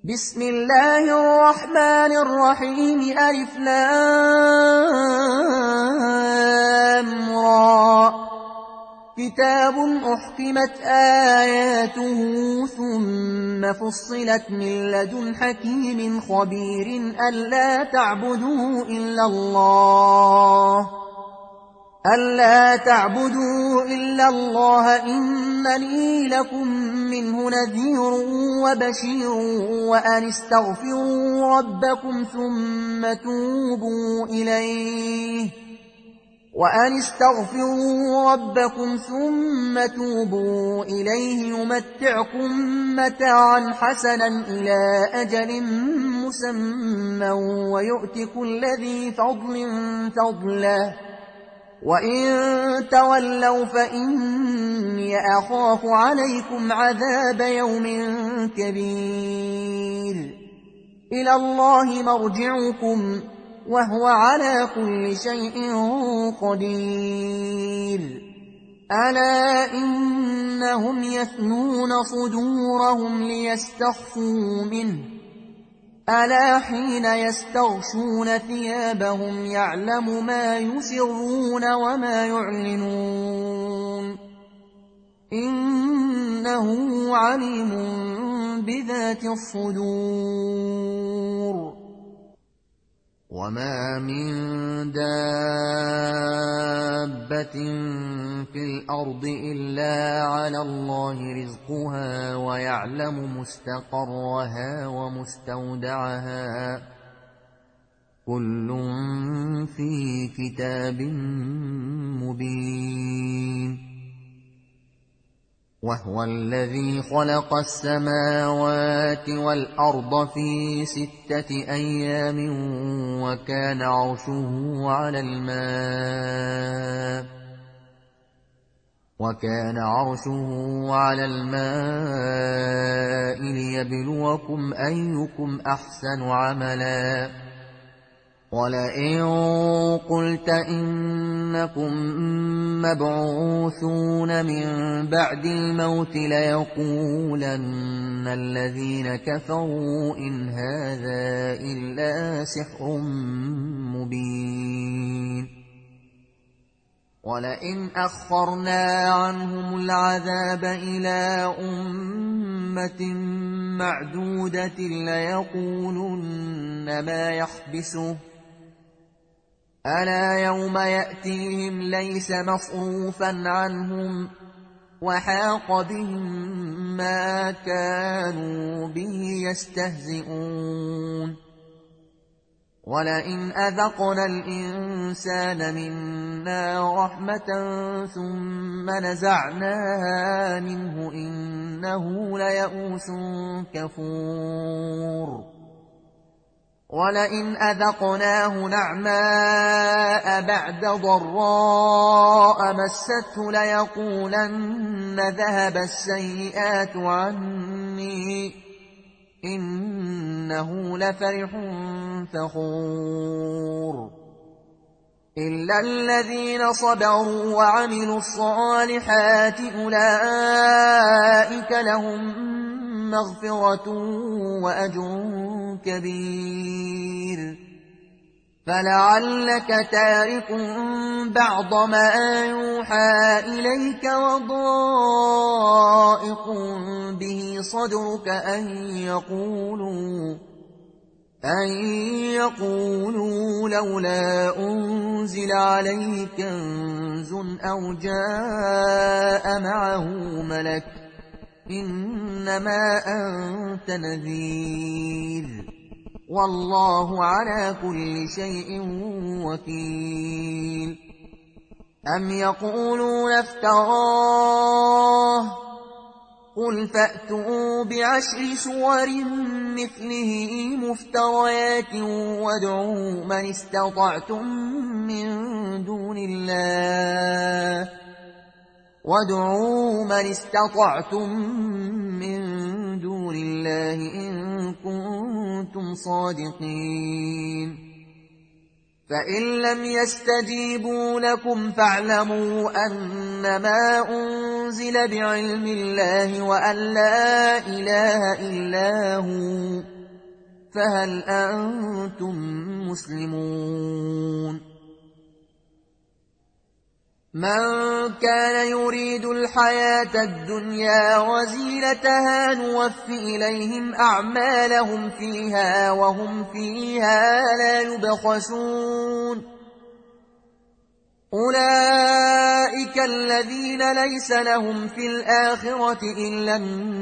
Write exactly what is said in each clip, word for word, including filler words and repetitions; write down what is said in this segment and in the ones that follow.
بسم الله الرحمن الرحيم ألف لام را كتاب أحكمت آياته ثم فصلت من لدن حكيم خبير ألا تعبدوا إلا الله ألا تعبدوا إلا الله إنني لكم منه نذير وبشير وأن استغفروا ربكم ثم توبوا إليه وأن استغفروا ربكم ثم توبوا إليه يمتعكم متاعا حسنا إلى أجل مسمى ويؤت كل ذي فضل فضله وإن تولوا فإني أخاف عليكم عذاب يوم كبير إلى الله مرجعكم وهو على كل شيء قدير ألا إنهم يثنون صدورهم ليستخفوا منه ألا حين يستغشون ثيابهم يعلم ما يسرون وما يعلنون إنه عليم بذات الصدور وما من دابة في الأرض إلا على الله رزقها ويعلم مستقرها ومستودعها كل في كتاب مبين وهو الذي خلق السماوات والأرض في ستة أيام وكان عرشه على الماء وكان عرشه على الماء ليبلوكم أيكم أحسن عملا ولئن قلت إنكم مبعوثون من بعد الموت ليقولن الذين كفروا إن هذا إلا سحر مبين ولئن أخرنا عنهم العذاب إلى أمة معدودة ليقولن ما يحبسه ألا يوم يأتيهم ليس مصروفا عنهم وحاق بهم ما كانوا به يستهزئون ولئن أذقنا الإنسان منا رحمة ثم نزعناها منه إنه ليئوس كفور ولئن أذقناه نعماء بعد ضراء مسته ليقولن ذهب السيئات عني إنه لفرح فخور إلا الذين صبروا وعملوا الصالحات أولئك لهم مغفرة وأجر كبير فلعلك تارك بعض ما يوحى إليك وضائق به صدرك أن يقولوا أن يقولوا لولا أنزل عليه كنز أو جاء معه ملك إنما أنت نذير والله على كل شيء وكيل أم يقولون افتراه قل فأتوا بعشر سور مثله مفتريات وادعوا من استطعتم من دون الله وادعوا من استطعتم من دون الله إن كنتم صادقين فإن لم يستجيبوا لكم فاعلموا أنما أنزل بعلم الله وأن لا إله إلا هو فهل أنتم مسلمون؟ من كان يريد الحياة الدنيا وزينتها نوفي إليهم أعمالهم فيها وهم فيها لا يبخسون. أولئك الذين ليس لهم في الآخرة إلا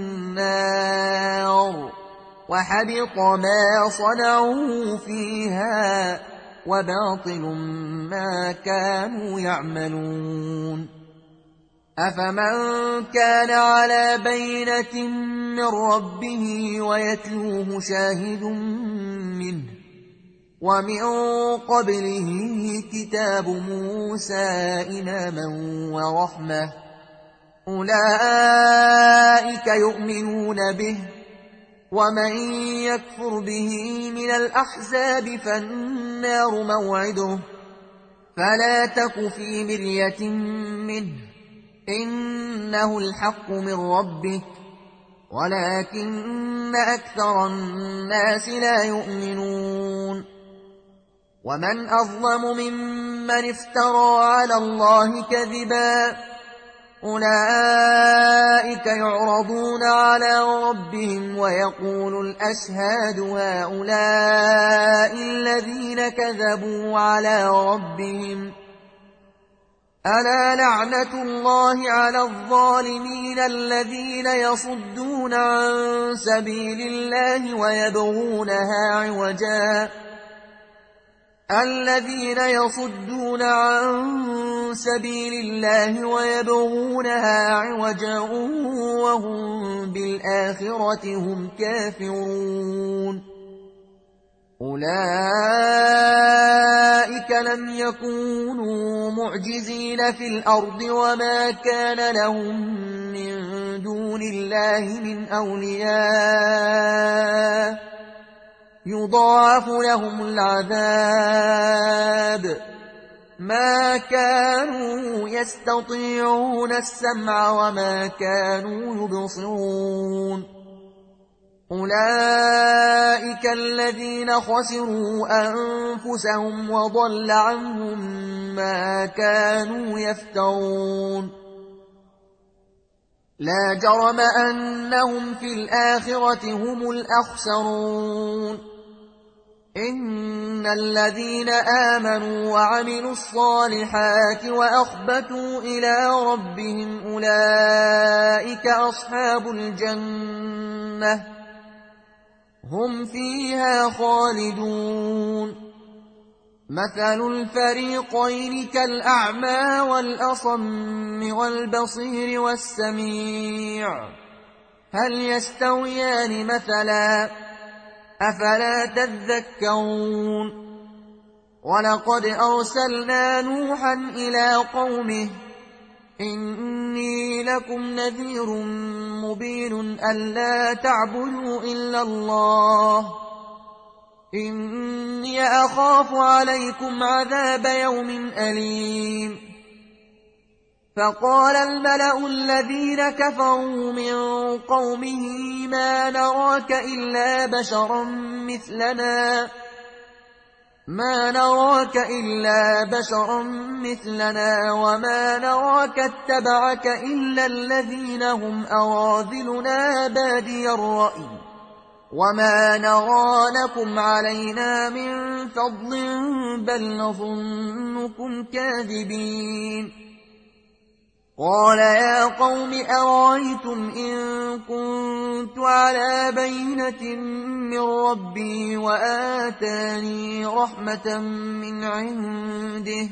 النار وحبط ما صنعوا فيها وباطل ما كانوا يعملون. أفمن كان على بينة من ربه ويتلوه شاهد منه ومن قبله كتاب موسى إماما ورحمة أولئك يؤمنون به ومن يكفر به من الأحزاب فالنار موعده فلا تك في مرية منه إنه الحق من ربك ولكن أكثر الناس لا يؤمنون. ومن أظلم ممن افترى على الله كذبا أولئك يعرضون على ربهم ويقول الأشهاد هؤلاء الذين كذبوا على ربهم ألا لعنة الله على الظالمين الذين يصدون عن سبيل الله ويبغونها عوجا الذين يصدون عن سبيل الله ويبغونها عوجا وهم بالآخرة هم كافرون. أولئك لم يكونوا معجزين في الأرض وما كان لهم من دون الله من أولياء يضاعف لهم العذاب ما كانوا يستطيعون السمع وما كانوا يبصرون. أولئك الذين خسروا أنفسهم وضل عنهم ما كانوا يفترون. لا جرم أنهم في الآخرة هم الأخسرون. إن الذين آمنوا وعملوا الصالحات وأخبتوا إلى ربهم أولئك أصحاب الجنة هم فيها خالدون. مثل الفريقين كالأعمى والأصم والبصير والسميع هل يستويان مثلا أفلا تذكرون. ولقد أرسلنا نوحا إلى قومه إني لكم نذير مبين ألا تعبدوا إلا الله إني أخاف عليكم عذاب يوم أليم. فقال الملأ الذين كفروا من قومه ما نراك إلا بشرا مثلنا ما نراك إلا بشرا مثلنا وما نراك اتبعك إلا الذين هم أراذلنا بادي الرأي وما نرى لكم علينا من فضل بل نظنكم كاذبين. قال يا قوم أرأيتم إن كنت على بينة من ربي وآتاني رحمة من عنده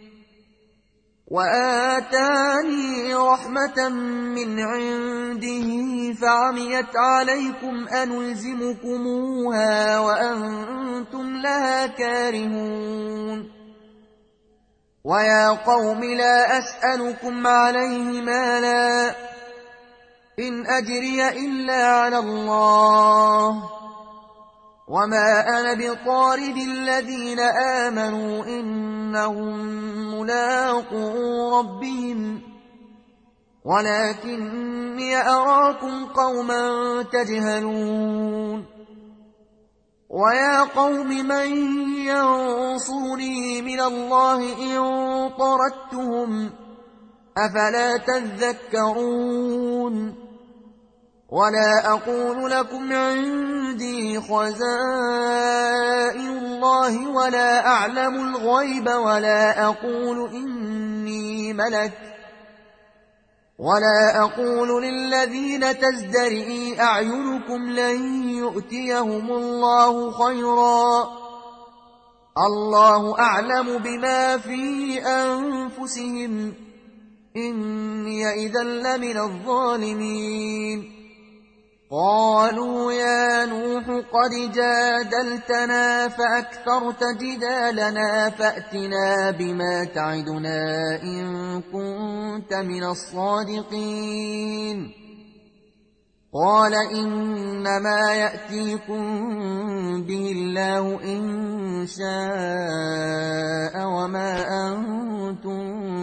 وآتاني رحمة من عنده فعميت عليكم أنلزمكموها وأنتم لها كارهون. ويا قوم لا أسألكم عليه مالا إن أجري إلا على الله وما أنا بطارد الذين آمنوا إنهم ملاقو ربهم ولكني أراكم قوما تجهلون. ويا قوم من ينصرني من الله إن طردتهم أفلا تذكرون ولا أقول لكم عندي خزائن الله ولا أعلم الغيب ولا أقول إني ملك ولا أقول للذين تزدرئ أعينكم لن يؤتيهم الله خيرا الله أعلم بما في أنفسهم إني إذا لمن الظالمين قالوا يا نوح قد جادلتنا فأكثرت جدالنا فأتنا بما تعدنا إن كنت من الصادقين قال إنما يأتيكم به الله إن شاء وما أنتم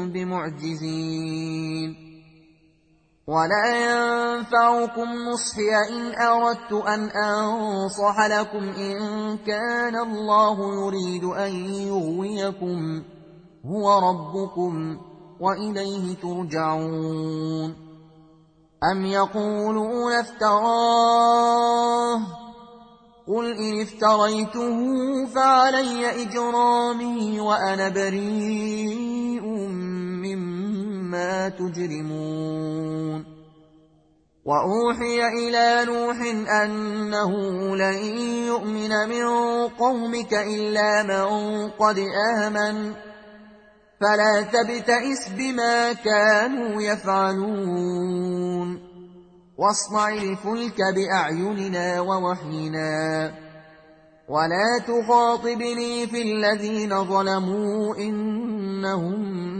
بمعجزين ولا ينفعكم نصحي إن أردت أن أنصح لكم إن كان الله يريد أن يغويكم هو ربكم وإليه ترجعون أم يقولون افتراه قل إن افتريته فعلي إجرامي وأنا بريء مما تجرمون وأوحي إلى نوح أنه لن يؤمن من قومك إلا من قد آمن فلا تبتئس بما كانوا يفعلون واصنع الفلك بأعيننا ووحينا ولا تخاطبني في الذين ظلموا إنهم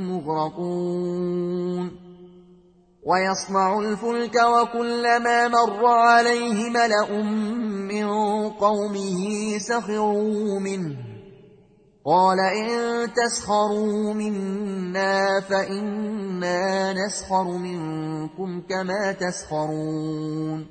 مغرقون ويصنع الفلك وكلما مر عليه ملأ من قومه سخروا منه قال إن تسخروا منا فإنا نسخر منكم كما تسخرون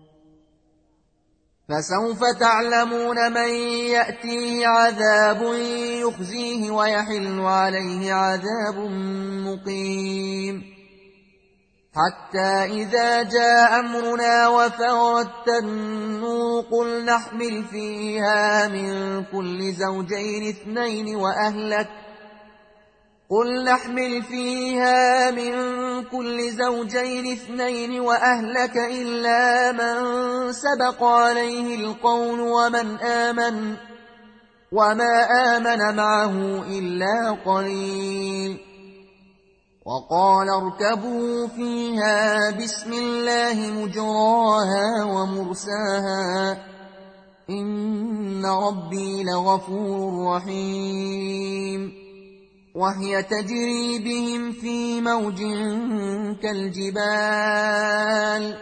فسوف تعلمون من يأتيه عذاب يخزيه ويحل عليه عذاب مقيم حتى إذا جاء أمرنا وفارت النور قل نحمل فيها من كل زوجين اثنين وأهلك قل نحمل فيها من كل زوجين اثنين وأهلك إلا من سبق عليه القول ومن آمن وما آمن معه إلا قليل وقال اركبوا فيها بسم الله مجراها ومرساها إن ربي لغفور رحيم وهي تجري بهم في موج كالجبال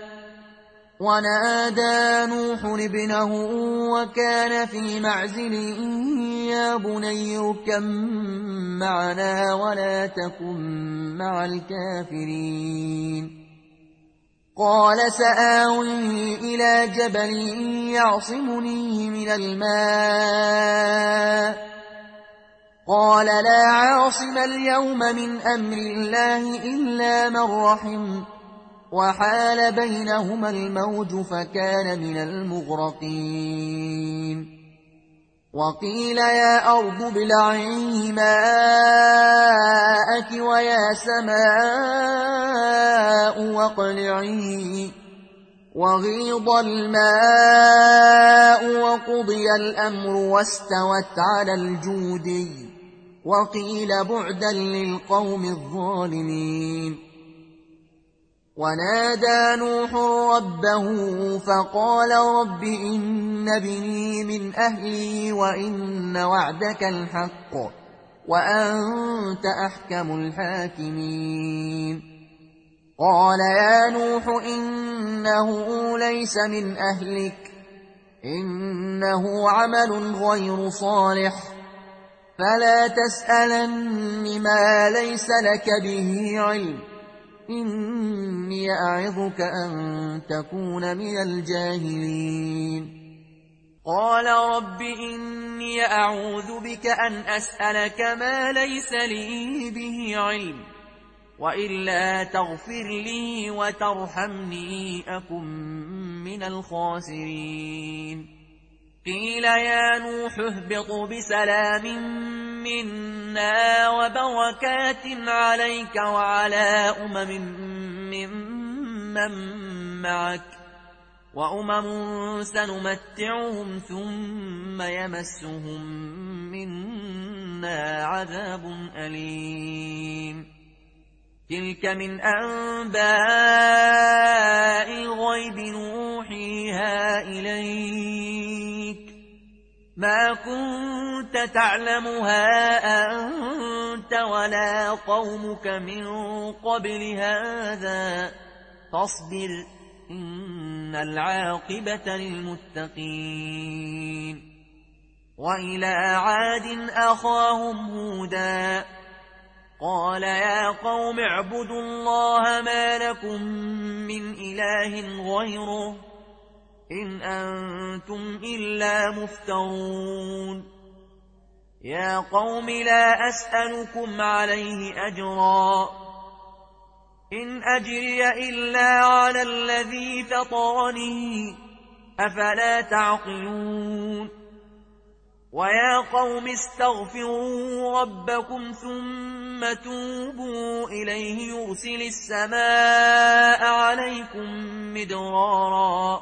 ونادى نوح ابنه وكان في معزل يا بني اركب معنا ولا تكن مع الكافرين قال سآوي إلى جبل يعصمني من الماء قال لا عاصم اليوم من أمر الله إلا من رحم وحال بينهما الموج فكان من المغرقين وقيل يا أرض ابلعي ماءك ويا سماء واقلعي وغيض الماء وقضي الأمر واستوت على الجودي وقيل بعدا للقوم الظالمين ونادى نوح ربه فقال رب إن ابني من أهلي وإن وعدك الحق وأنت أحكم الحاكمين قال يا نوح إنه ليس من أهلك إنه عمل غير صالح فلا تسألن ما ليس لك به علم إني أعظك أن تكون من الجاهلين قال رب إني أعوذ بك أن أسألك ما ليس لي به علم وإلا تغفر لي وترحمني أكن من الخاسرين قيل يا نوح اهبط بسلام منا وبركات عليك وعلى أمم ممن معك وأمم سنمتعهم ثم يمسهم منا عذاب أليم تلك من أنباء الغيب نوحيها إليك ما كنت تعلمها أنت ولا قومك من قبل هذا فاصبر إن العاقبة للمتقين وإلى عاد أخاهم هودا قال يا قوم اعبدوا الله ما لكم من إله غيره إن أنتم إلا مفترون يا قوم لا أسألكم عليه أجرا إن أجري إلا على الذي فطرني أفلا تعقلون ويا قوم استغفروا ربكم ثم توبوا إليه يرسل السماء عليكم مدرارا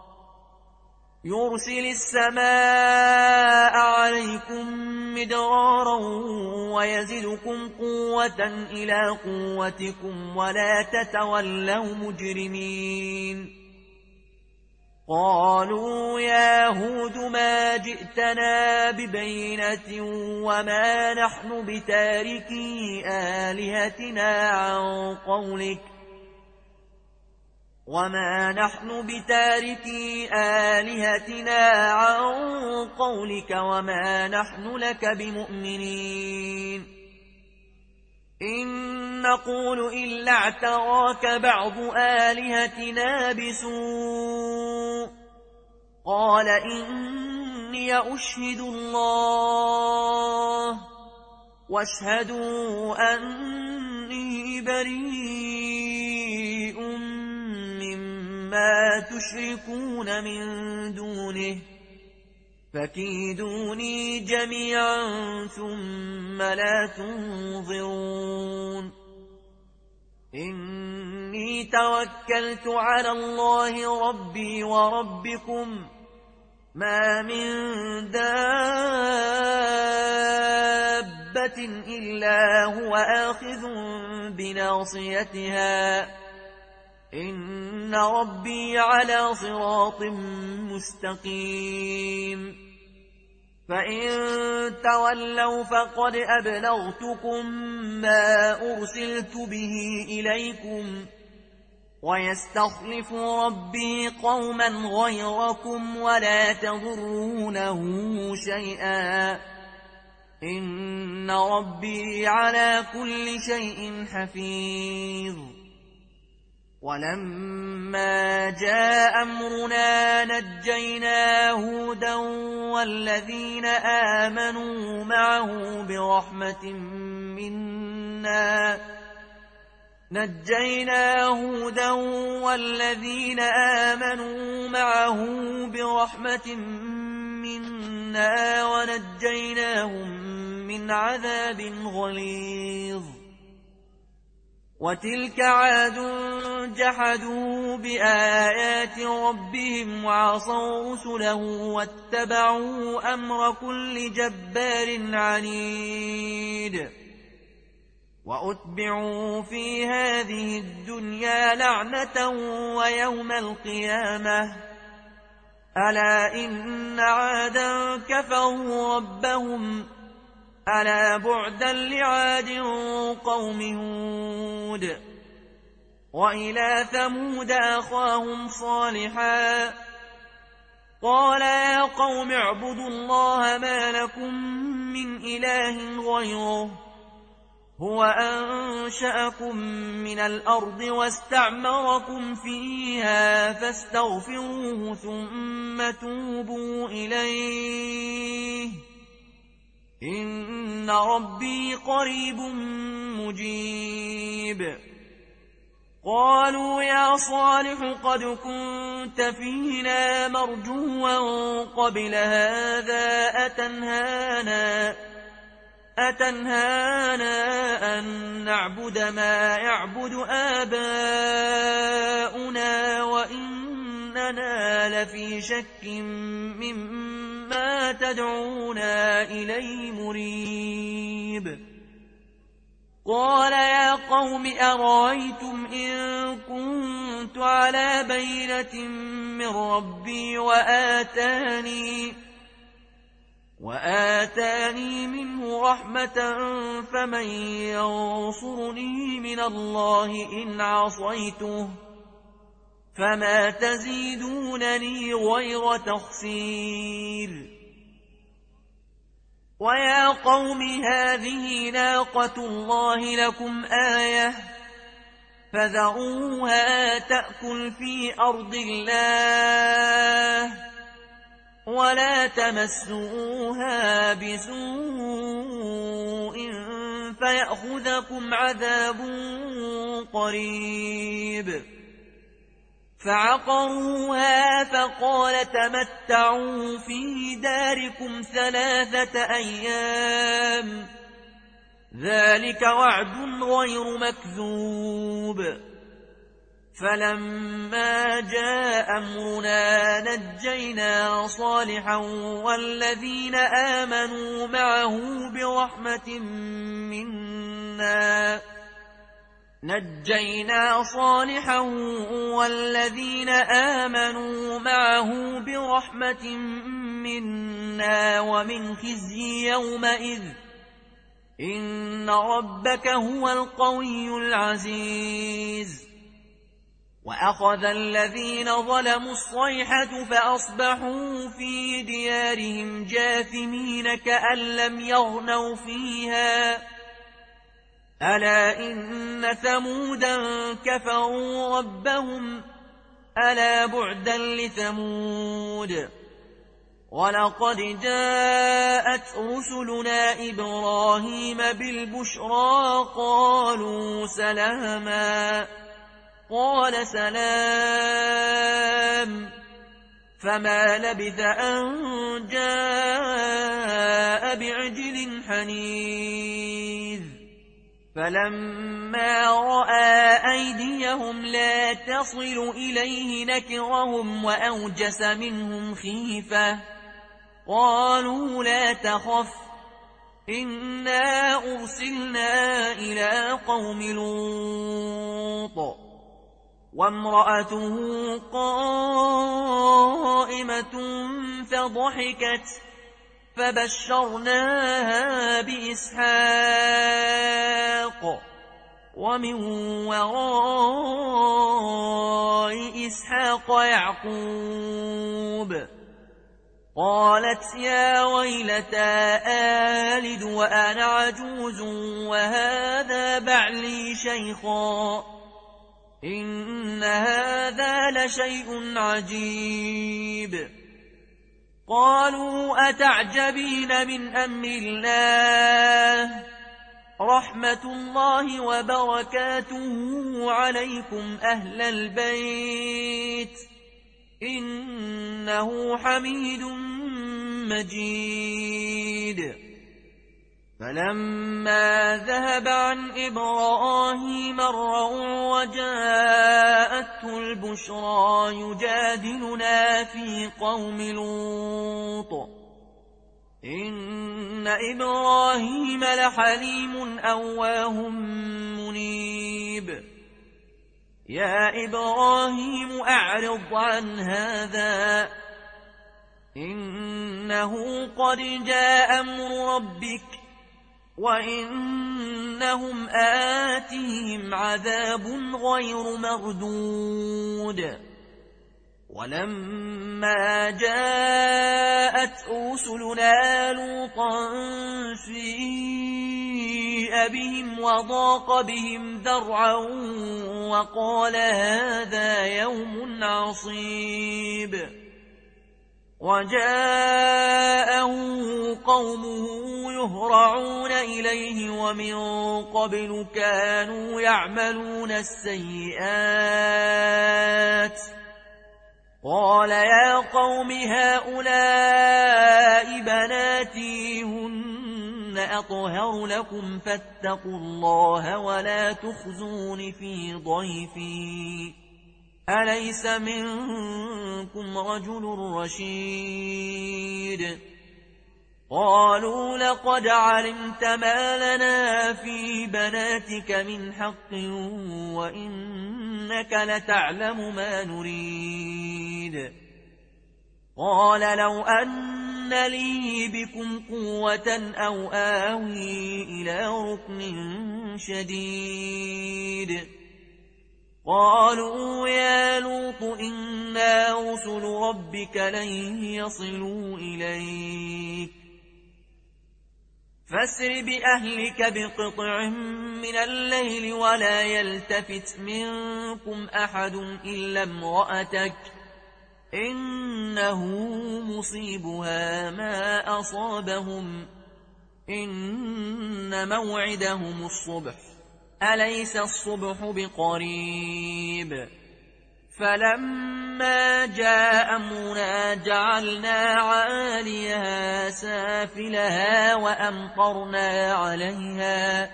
يرسل السماء عليكم مدرارا ويزدكم قوة إلى قوتكم ولا تتولوا مجرمين قالوا يا هود ما جئتنا ببينة وما نحن بتاركي آلهتنا عن قولك وما نحن بتاركي آلهتنا عن قولك وما نحن لك بمؤمنين إن نقول إلا اعتراك بعض آلهتنا بسوء قال إني أشهد الله واشهدوا أني بريء مما تشركون من دونه فكيدوني جميعا ثم لا تنظرون إني توكلت على الله ربي وربكم ما من دابة إلا هو آخذ بناصيتها إن ربي على صراط مستقيم فإن تولوا فقد أبلغتكم ما أرسلت به إليكم ويستخلف ربي قوما غيركم ولا تضرونه شيئا إن ربي على كل شيء حفيظ ولما جاء أمرنا نجينا هودا والذين آمنوا معه برحمة منا نجينا هودا والذين آمنوا معه برحمة منا ونجيناهم من عذاب غليظ وتلك عاد جحدوا بآيات ربهم وعصوا رسله واتبعوا أمر كل جبار عنيد وأتبعوا في هذه الدنيا لعنة ويوم القيامة ألا إن عادا كفروا ربهم ألا بعدا لعاد قوم هود وإلى ثمود أخاهم صالحا قال يا قوم اعبدوا الله ما لكم من إله غيره هو أنشأكم من الأرض واستعمركم فيها فاستغفروه ثم توبوا إليه إن ربي قريب مجيب. قالوا يا صالح قد كنت فينا مرجوا قبل هذا أتنهانا أتنهانا أن نعبد ما يعبد آباؤنا وإننا لفي شك مما تدعونا إليه مريب. قال يا قوم أرأيتم إن كنت على بينة من ربي وآتاني وآتاني منه رحمة فمن ينصرني من الله إن عصيته فما تزيدونني غير تخسير. ويا قوم هذه ناقة الله لكم آية فذروها تأكل في أرض الله ولا تمسوها بسوء فيأخذكم عذاب قريب. فعقروها فقال تمتعوا في داركم ثلاثة أيام ذلك وعد غير مكذوب. فلما جاء أمرنا نجينا صالحا والذين آمنوا معه برحمة منا نجينا صالحا والذين آمنوا معه برحمة منا ومن خزي يومئذ إن ربك هو القوي العزيز. وأخذ الذين ظلموا الصيحة فأصبحوا في ديارهم جاثمين كأن لم يغنوا فيها ألا إن ثمودا كفروا ربهم ألا بعدا لثمود. ولقد جاءت رسلنا إبراهيم بالبشرى قالوا سلاما قال سلام فما لبث أن جاء بعجل حنيذ. فلما رأى أيديهم لا تصل إليه نكرهم وأوجس منهم خيفة قالوا لا تخف إنا أرسلنا إلى قوم لوط وامرأته قائمة فضحكت فبشرناها بإسحاق ومن وراء إسحاق يعقوب. قالت يا ويلتى آلد وأنا عجوز وهذا بعلي شيخا إن هذا لشيء عجيب. قالوا أتعجبين من أمر الله رحمة الله وبركاته عليكم أهل البيت إنه حميد مجيد. فلما ذهب عن إبراهيم الروع وجاءته البشرى يجادلنا في قوم لوط إن إبراهيم لحليم أواه منيب. يا إبراهيم أعرض عن هذا إنه قد جاء أمر ربك وإنهم آتيهم عذاب غير مردود. ولما جاءت رسلنا لوطا سيء فسيء بهم وضاق بهم ذرعا وقال هذا يوم عصيب وجاءه قومه يهرعون إليه ومن قبل كانوا يعملون السيئات قال يا قوم هؤلاء بناتي هن أطهر لكم فاتقوا الله ولا تخزون في ضيفي أليس منكم رجل رشيد قالوا لقد علمت ما لنا في بناتك من حق وإنك لتعلم ما نريد قال لو أن لي بكم قوة أو آوي إلى ركن شديد قالوا يا لوط إنا رسل ربك لن يصلوا إليك فاسر بأهلك بقطع من الليل ولا يلتفت منكم أحد إلا امرأتك إنه مصيبها ما أصابهم إن موعدهم الصبح أليس الصبح بقريب فلما جاء أمرنا جعلنا عاليها سافلها وأمطرنا عليها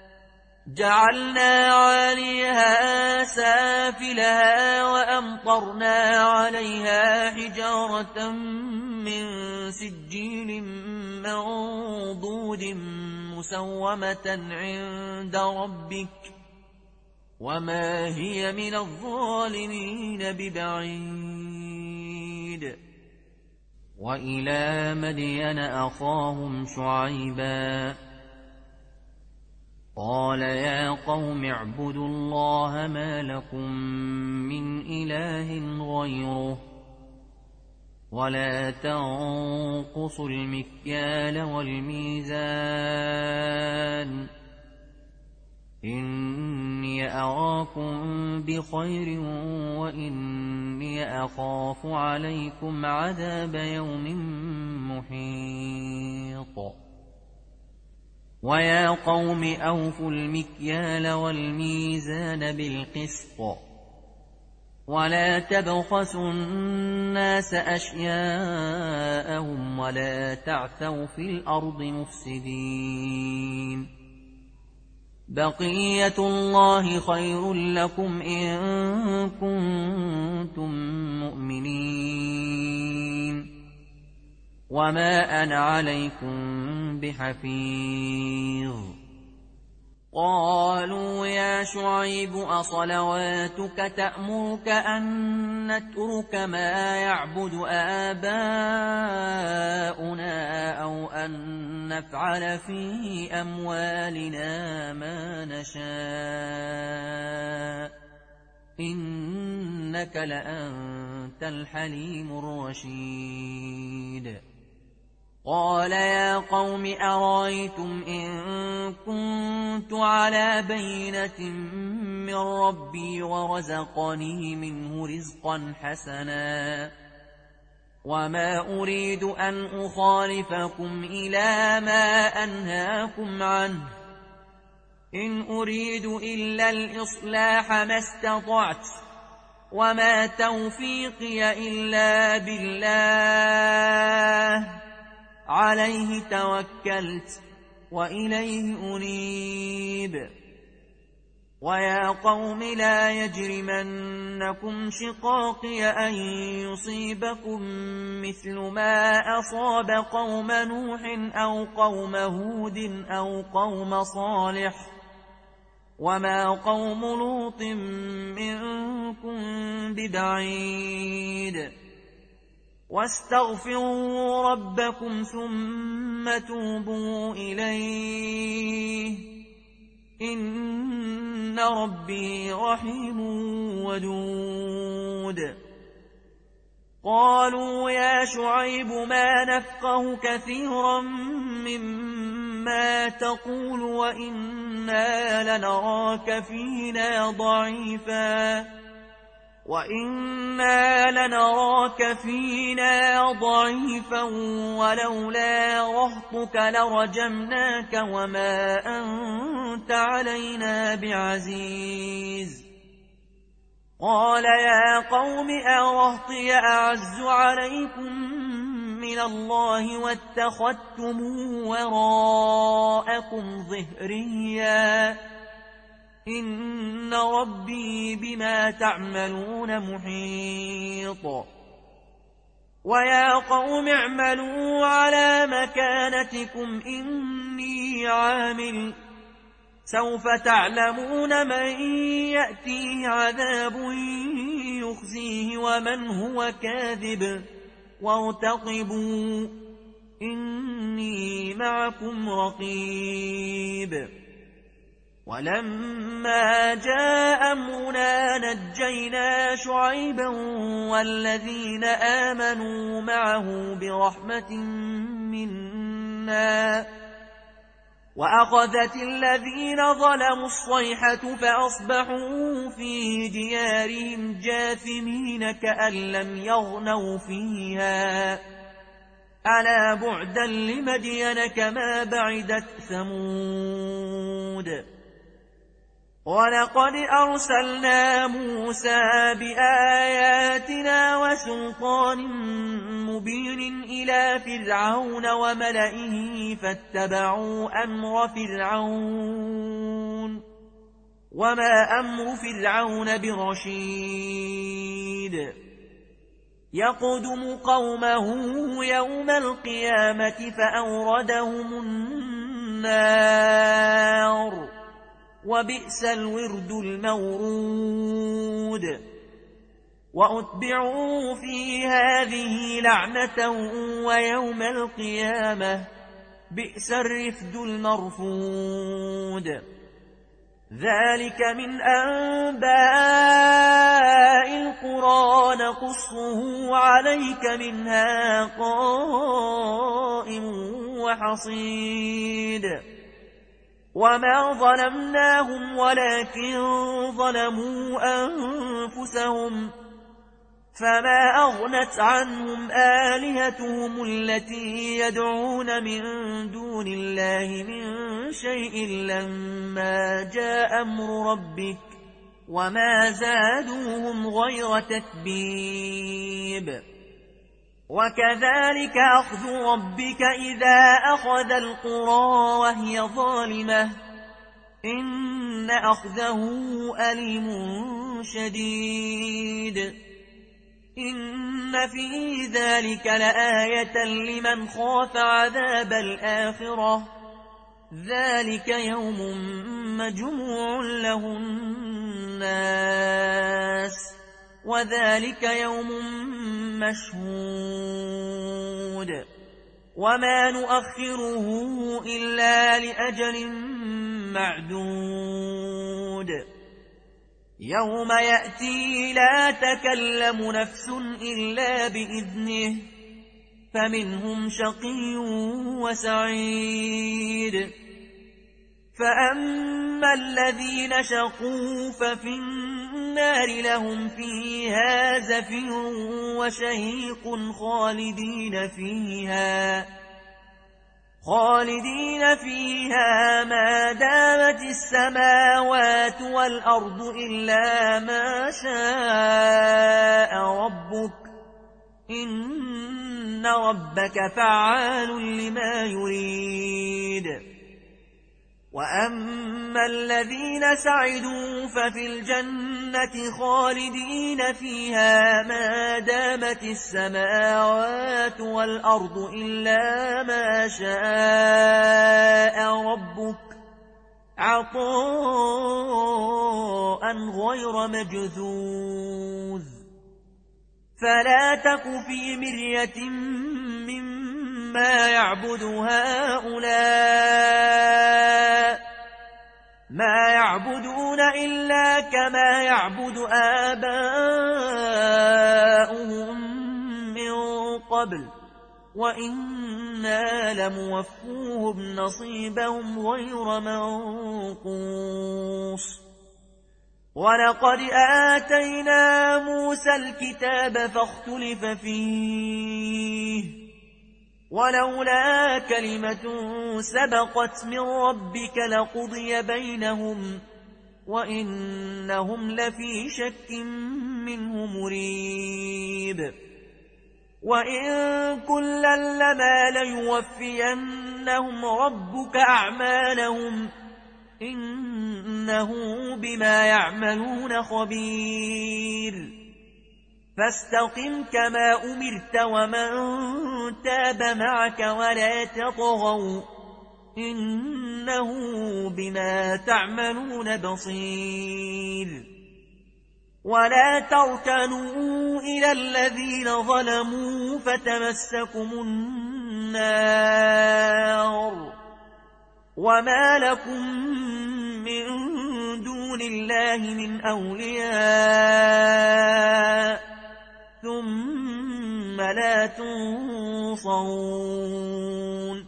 جعلنا عاليها سافلها وأمطرنا عليها حجارة من سجيل منضود مسومة عند ربك وما هي من الظالمين ببعيد وإلى مدين أخاهم شعيبا قال يا قوم اعبدوا الله ما لكم من إله غيره ولا تنقصوا المكيال والميزان إني أراكم بخير وإني أخاف عليكم عذاب يوم محيط ويا قوم أوفوا المكيال والميزان بالقسط ولا تبخسوا الناس أشياءهم ولا تعثوا في الأرض مفسدين بقية الله خير لكم إن كنتم مؤمنين وما أنا عليكم بحفيظ قالوا يا شعيب أصلواتك تأمرك أن نترك ما يعبد آباؤنا أو أن نفعل في أموالنا ما نشاء إنك لأنت الحليم الرشيد قال يا قوم أرأيتم إن كنت على بينة من ربي ورزقني منه رزقا حسنا وما أريد أن أخالفكم إلى ما أنهاكم عنه إن أريد إلا الإصلاح ما استطعت وما توفيقي إلا بالله عليه توكلت وإليه أنيب ويا قوم لا يجرمنكم شقاقي أن يصيبكم مثل ما أصاب قوم نوح أو قوم هود أو قوم صالح وما قوم لوط منكم ببعيد واستغفروا ربكم ثم توبوا إليه إن ربي رحيم ودود قالوا يا شعيب ما نفقه كثيرا مما ما تقول وإنا لنراك فينا ضعيفا وإنا لنراك فينا ضعيفا ولولا رهطك لرجمناك وما أنت علينا بعزيز. قال يا قوم أرهطي أعز عليكم من الله واتخذتموه وراءكم ظهريا إن ربي بما تعملون محيط. ويا قوم اعملوا على مكانتكم إني عامل سوف تعلمون من يأتيه عذاب يخزيه ومن هو كاذب وارتقبوا إني معكم رقيب. ولما جاء أمرنا نجينا شعيبا والذين آمنوا معه برحمة منا وأخذت الذين ظلموا الصيحة فأصبحوا في ديارهم جاثمين كأن لم يغنوا فيها ألا بعدا لمدين كما بعدت ثمود. ولقد أرسلنا موسى بآياتنا وسلطان مبين إلى فرعون وملئه فاتبعوا أمر فرعون وما أمر فرعون برشيد. يقدم قومه يوم القيامة فأوردهم النار وبئس الورد المورود. وأتبعوا في هذه لعنة ويوم القيامة بئس الرفد المرفود. ذلك من أنباء القرى نقصه عليك منها قائم وحصيد. وما ظلمناهم ولكن ظلموا أنفسهم فما أغنت عنهم آلهتهم التي يدعون من دون الله من شيء لما جاء أمر ربك وما زادوهم غير تتبيب. وكذلك أخذ ربك إذا أخذ القرى وهي ظالمة إن أخذه أليم شديد. إن في ذلك لآية لمن خاف عذاب الآخرة ذلك يوم مجموع له الناس وذلك يوم مشهود. وما نؤخره إلا لأجل معدود. يوم يأتي لا تكلم نفس إلا بإذنه فمنهم شقي وسعيد. فأما الذين شقوا ففي النار لهم فيها زفير وشهيق خالدين فيها خالدين فيها ما دامت السماوات والأرض إلا ما شاء ربك إن ربك فعال لما يريد. وأما الذين سعدوا ففي الجنة خالدين فيها ما دامت السماوات والأرض إلا ما شاء ربك عطاء غير مجذوذ. فلا تك في مرية مما يعبد هؤلاء ما يعبدون إلا كما يعبد آباؤهم من قبل وإن إنا لموفوهم نصيبهم غير منقوص ولقد آتينا موسى الكتاب فاختلف فيه ولولا كلمة سبقت من ربك لقضي بينهم وإنهم لفي شك منه مريب وإن كلا لما ليوفينهم ربك أعمالهم إنه بما يعملون خبير فاستقم كما أمرت ومن تاب معك ولا تطغوا إنه بما تعملون بصير ولا تركنوا إلى الذين ظلموا فتمسكم النار وما لكم من دون الله من أولياء ثم لا تنصرون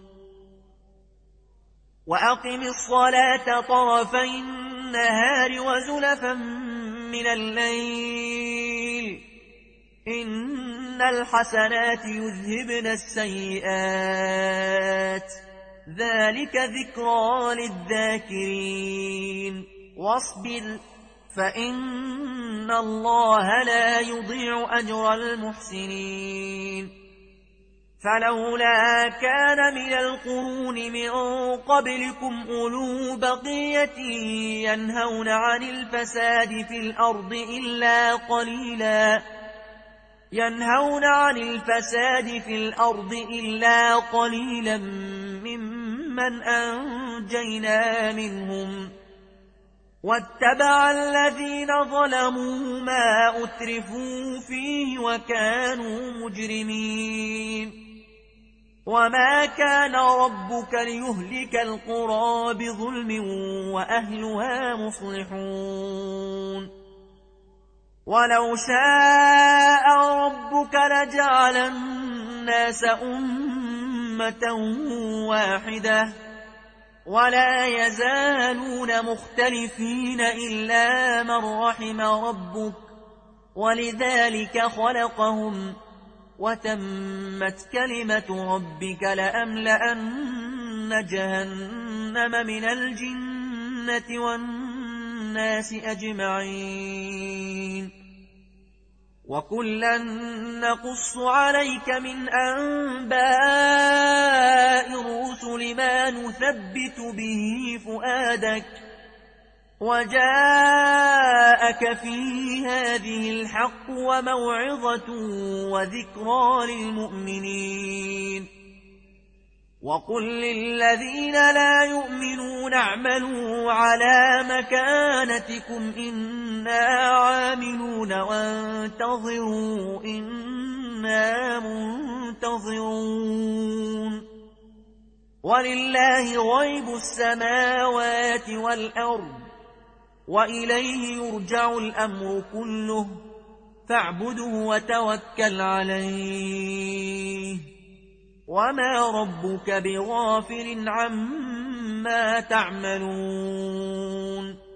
وأقم الصلاة طرفي النهار وزلفا من الليل إن الحسنات يذهبن السيئات ذلك ذكرى للذاكرين واصبر فإن الله لا يضيع أجر المحسنين فلولا كان من القرون من قبلكم أولو بقية ينهون عن الفساد في الأرض إلا قليلا ينهون عن الفساد في الأرض إلا قليلا ممن أنجينا منهم واتبع الذين ظلموا ما أترفوا فيه وكانوا مجرمين وما كان ربك ليهلك القرى بظلم وأهلها مصلحون ولو شاء ربك لجعل الناس أمة واحدة ولا يزالون مختلفين إلا من رحم ربك ولذلك خلقهم وتمت كلمة ربك لأملأن جهنم من الجنة والناس أجمعين وكلا نقص عليك من أنباء الرسل ما نثبت به فؤادك وجاءك في هذه الحق وموعظة وذكرى للمؤمنين وقل للذين لا يؤمنون اعملوا على مكانتكم إنا عاملون وانتظروا إنا منتظرون ولله غيب السماوات والأرض وإليه يرجع الأمر كله فاعبده وتوكل عليه وما ربك بغافل عما تعملون